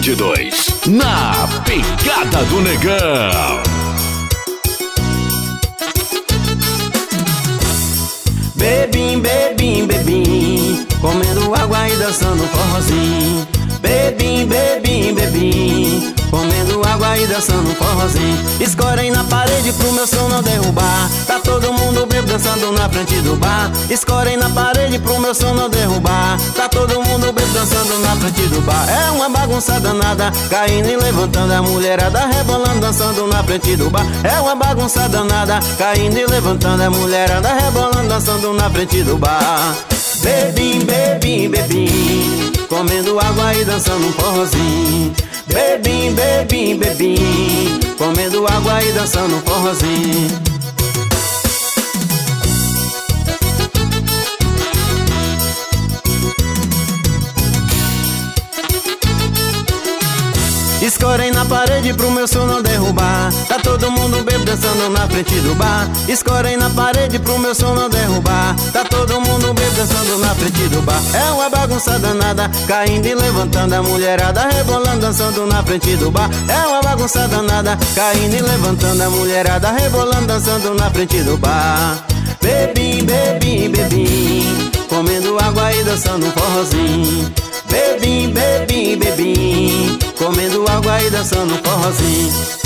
2022, na Pegada do Negão. Bebim, bebim, bebim, comendo água e dançando forrozinho. Bebim, bebim, bebim, comendo água e dançando forrozinho. Escorem na parede pro meu som não derrubar. Tá todo mundo bebo dançando na frente do bar. Escorem na parede pro meu som não derrubar. Tá todo mundo bebo dançando na frente do bar. É uma bagunça danada, caindo e levantando, a mulherada rebolando dançando na frente do bar. É uma bagunça danada, caindo e levantando, a mulherada rebolando dançando na frente do bar. Bebim, bebim, bebim, comendo água e dançando um forrozinho. Bebim, bebim, bebim, comendo água e dançando um forrozinho. Escorem na parede pro meu som não derrubar. Tá todo mundo bebo dançando na frente do bar. Escorem na parede pro meu som não derrubar. Tá todo mundo bebo dançando na frente do bar. É uma bagunça danada, caindo e levantando, a mulherada rebolando dançando na frente do bar. É uma bagunça danada, caindo e levantando, a mulherada rebolando dançando na frente do bar. Bebim, bebim, bebim, comendo água e dançando um forrozinho. Bebim, bebim, bebim, comendo água e dançando um forrozinho.